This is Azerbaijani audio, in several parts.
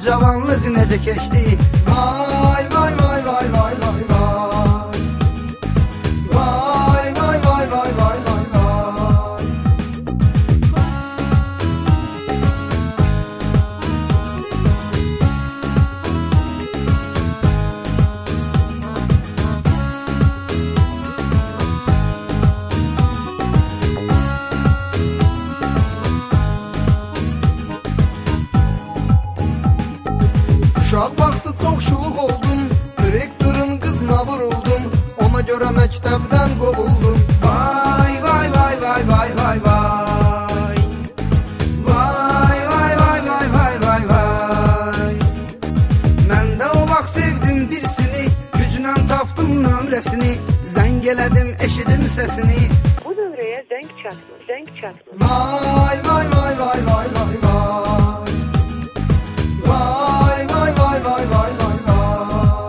cavanlıq necə keçdi. Vay vay vay vay vay vay vay. Vay vay vay vay vay vay vay. Uşaq vaxtı çox şuluq oldum, direktorun qızına vuruldum, ona görə məktəbdən qovuldum. Vay vay vay vay vay vay vay. Vay vay vay vay vay vay vay. Mən də o vaxt sevdim birisini, güclə tapdım nömrəsini, zəng elədim eşidim səsini. Bu nömrəyə zəng çatmır, zəng çatmır. Vay vay vay vay vay vay vay. Vay vay vay vay vay vay vay.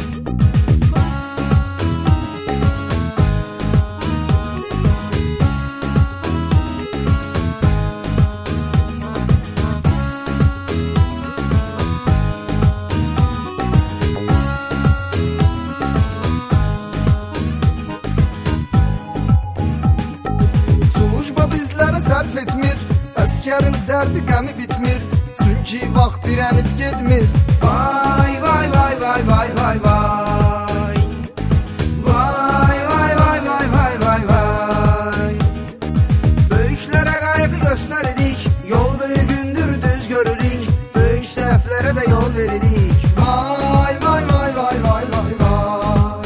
Slujba bizlərə sərf etmir, əskərin dərdi qəmi bitmir, çünki vaxt dirənib gedmir. Vay vay vay vay vay vay vay. Vay vay vay vay vay vay vay. Böyüklərə qayğı göstəririk, yol böyüyündür düz görürük, böyük səhvlərə də yol veririk. Vay vay vay vay vay vay vay.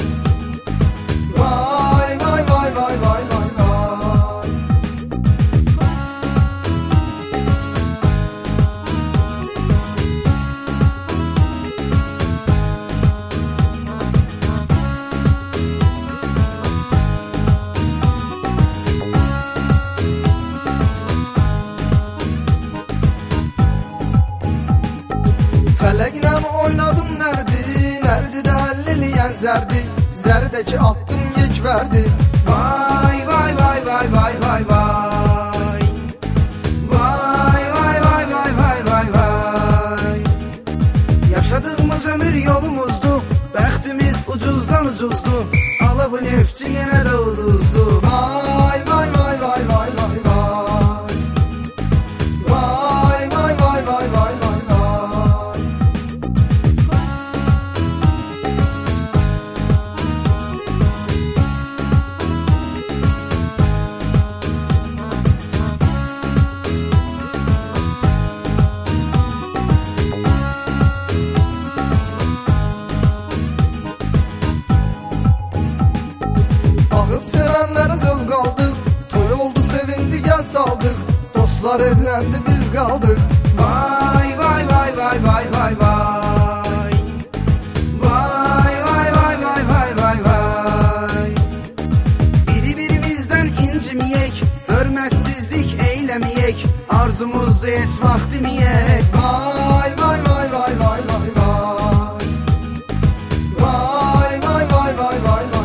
Vay vay vay vay vay vay vay. Fələklə oynadım nərdi, nərdi də həll eləyən zərdi, zərdəki attım yekvərdi. Vay vay vay vay vay vay vay. Vay vay vay vay vay vay vay. Yaşadığımız ömür yolumuzdu, bəxtimiz ucuzdan ucuzdu, alıbı neftçi yenə də uduzdu. Vay vay vay vay vay vay vay. Vay vay vay vay vay vay. Baxıb sevənlərə zövq aldıq, toy oldu sevindi gəl çaldıq, dostlar evləndi biz qaldıq. Vay vay vay vay vay vay vay. Vay vay vay vay vay vay vay. Biri-birimizdən inciməyək, hörmətsizlik eyləməyək, arzumuzda heç vaxt deməyək. Vay vay vay vay vay vay vay. Vay vay vay vay vay vay vay.